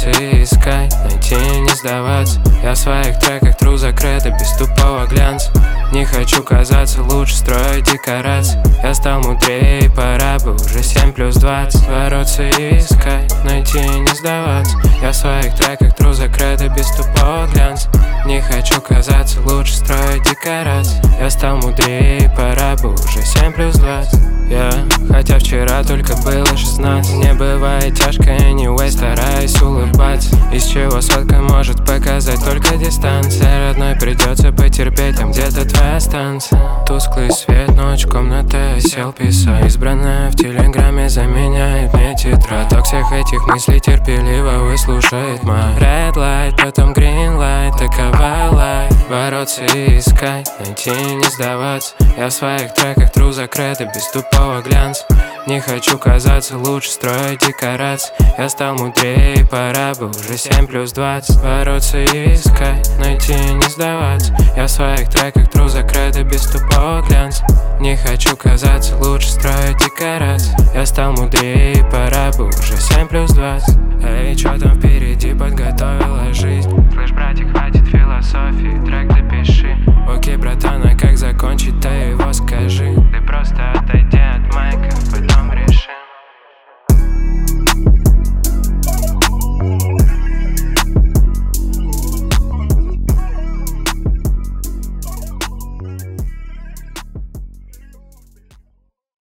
Бороться и искать, найти и не сдаваться. Я в своих треках тру закрыто, без тупого глянца. Не хочу казаться лучше, строить декорации. Я стал мудрее, пора бы уже 7+20. Бороться и искать, найти и не сдаваться. Я в своих треках тру закрыто, без тупого глянца. Не хочу казаться лучше, строить декорации. Я стал мудрее, пора бы уже 7+20. Хотя вчера только было 16. Не бывает тяжко, anyway, стараюсь улыбаться. Из чего сотка может показать только дистанция. Родной, придется потерпеть, там где-то твоя станция. Тусклый свет, ночь, комната, сел писать. Избранная в телеграме заменяет мне тетрадь. От всех этих мыслей терпеливо выслушает мой red light, потом green light, такова life. Бороться и искать, найти и не сдаваться. Я в своих треках тру закрыто, без тупого глянца. Не хочу казаться лучше, строить декорации. Я стал мудрее, пора бы уже 7+20. Бороться и искать, найти и не сдаваться. Я в своих треках тру закрыто, без тупого глянца. Не хочу казаться лучше, строить декорации. Я стал мудрее, пора бы уже 7+20. Эй, чё там впереди подготовила жизнь? Слышь, братик, хватит философии, трек для